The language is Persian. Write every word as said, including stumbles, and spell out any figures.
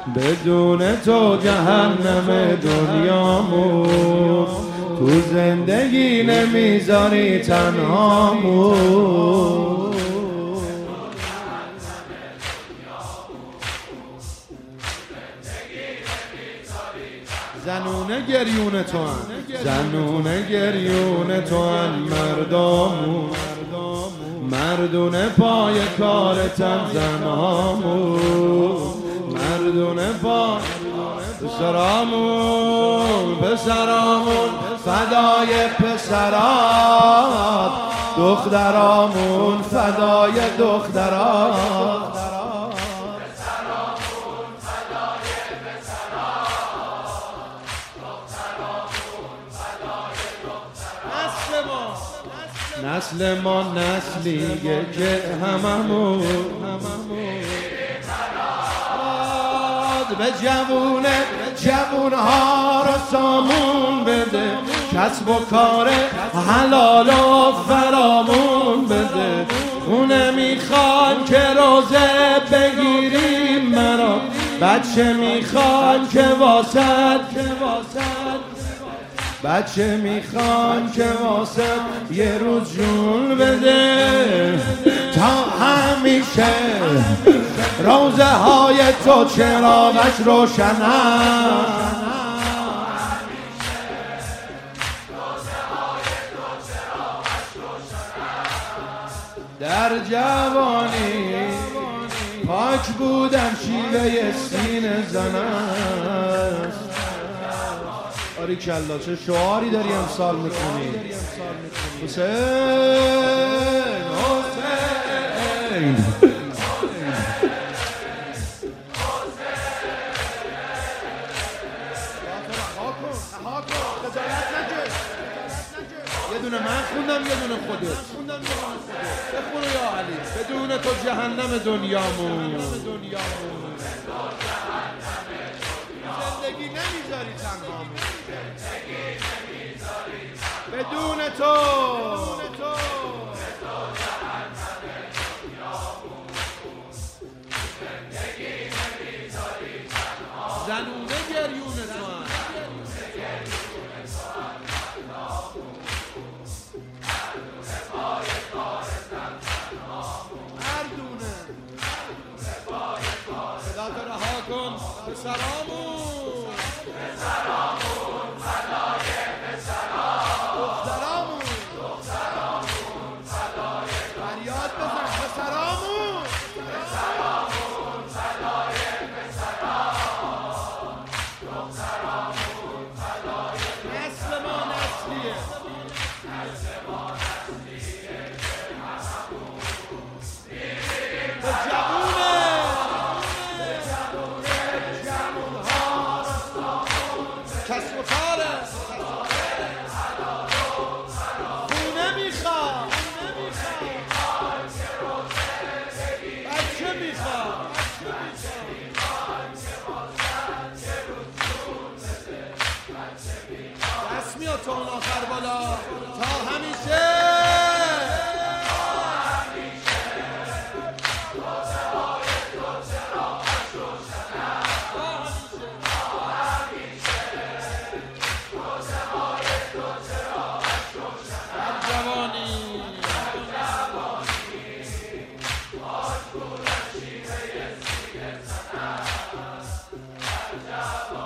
بدون تو جهنم دنیامون، تو زندگی نمیذاری تنهامون. زنونه گریون تو هم، زنونه گریون تو هم مردامون، مردونه پای کارتن زنهامون، مردونه پای پسرامون، پسرامون فدای پسرات، دخترامون فدای دخترات. نسل ما نسلیه که هممون به جوونه جوونها رو سامون بده، کسب و کار حلال و فرامون بده. خونه میخوان که روزه بگیریم مرا، بچه میخوان که واسد بچه میخوان که واسه یه روز جون بده. تا همیشه روزه های تو چراغش روشنه، در جوانی پاک بودم شیوه سینه زنست. آری کلا چه شعاری داری امسال میکنی حسین حسین. یه دونه من خوندم یه دونه خودت بخونو یا علی. بدون تو جهنم دنیامون، زندگی نمیذاری تنهامون، بدون تو زنونه گریون تو هم، مردونه صدا تو رها کن پسرامون، پسرامون فدای پسرامون، دخترامون دخترامون فدای فریاد بزن پسرامون، پسرامون فدای پسرامون، دخترامون فدای. نسل ما نسلیه، نسل ما نسلیه که هممون میریم به جوونه، به جوونه جوونها رستامون، کسب و کاره خونه میخواد، بچه میخواد، دست میاد تا اون آخر بالا. تا همیشه جوانی